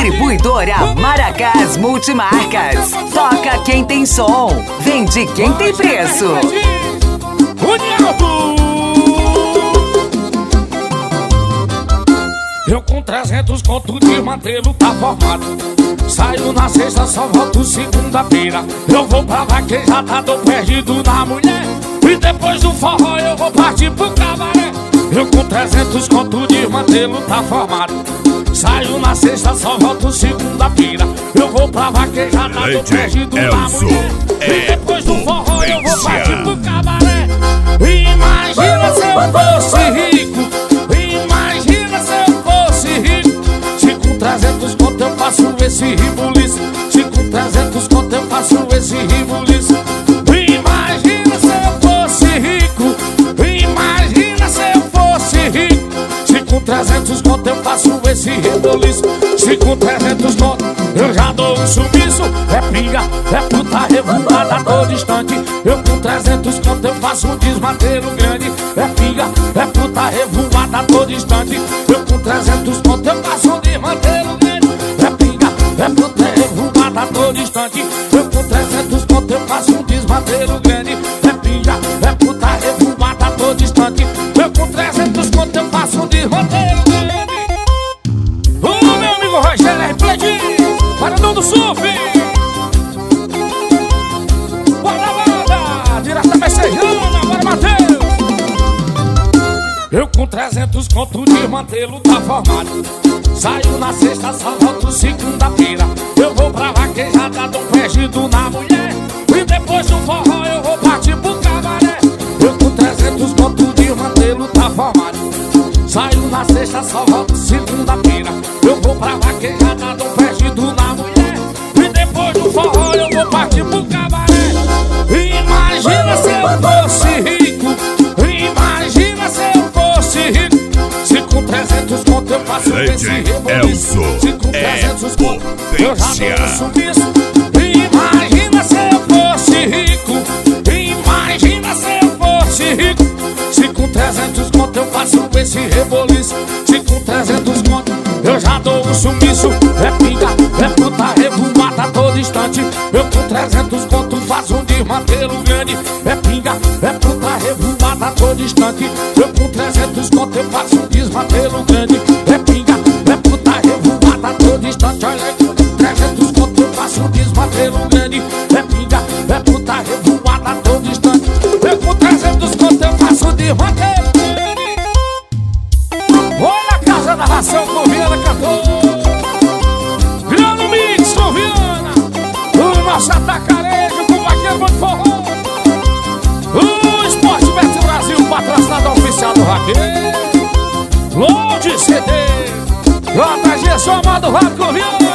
Distribuidora Maracás Multimarcas. Toca quem tem som, vende quem tem preço. Eu com 300 conto de mantê-lo tá formado. Saio na sexta, só volto segunda-feira. Eu vou pra vaquejada, tô perdido na mulher. E depois do forró eu vou partir pro cabaré. Eu com 300 conto de mantê-lo tá formado. Saio na sexta, só volto segunda-feira. Eu vou pra vaquejada, tô perdido na mulher. E depois do forró eu vou partir pro cabaré. Imagina se eu fosse rico. Imagina se eu fosse rico. Se com 300 conto eu faço esse ribuliço. Se com 300 conto eu faço esse ribuliço. Imagina se eu fosse rico. Imagina se eu fosse rico. Se com 300 conto eu faço esse reboliço. Se com 300 conto eu já dou um sumiço. É pinga, é puta revoada, tô distante. Eu com 300 conto eu faço um desmantelo grande. É pinga, é puta revoada, tô distante. Eu com 300 conto eu faço um desmantelo grande. É pinga, é puta revoada, tô distante. Eu com 300 conto eu faço um desmantelo grande. É pinga, é puta revoada, tô distante. Eu com 300 conto eu faço um desmantelo grande. O meu amigo Rogério R. Pledi, Paradão do Surf. Bora, bora, direto da Messejana, bora, Matheus. Eu com 300 conto de mantê-lo tá formado. Saio na sexta, só volto segunda-feira. Eu vou pra vaquejada, tô perdido na mulher. E depois do forró eu vou partir pro cabaré. Eu com 300 conto de mantê-lo tá formado. Saio na sexta, só volto segunda-feira. Eu vou pra vaquejada, tô perdido na mulher. E depois do forró eu vou partir pro cabaré. Imagina se eu fosse rico. Imagina se eu fosse rico. Se com 300 conto eu faço esse reboliço. Se com 300 conto eu já dou um sumiço. Imagina se eu fosse rico. Imagina se eu fosse rico. Se com 300 conto eu faço esse reboliço. Se com 300 conto eu já dou um sumiço. É pinga, é puta revoada, tô distante. Eu com 300 conto faço um desmantelo grande. É pinga, é puta revoada, tô distante. Eu com 300 conto eu faço um desmantelo grande. É pinga, é puta revoada, tô distante. Olha aí, 300 conto eu faço um desmantelo grande. É pinga, é puta revoada, tô distante. Eu com 300 conto eu faço um desmantelo grande. Olha a casa da ração com Viana cantor. Virando mix com Viana. O nosso atacarejo com vaqueiro muito forró. O Esporte Bet Brasil, patrocinador oficial do vaqueiro. Load CD. JG, só amado rápido com Viana.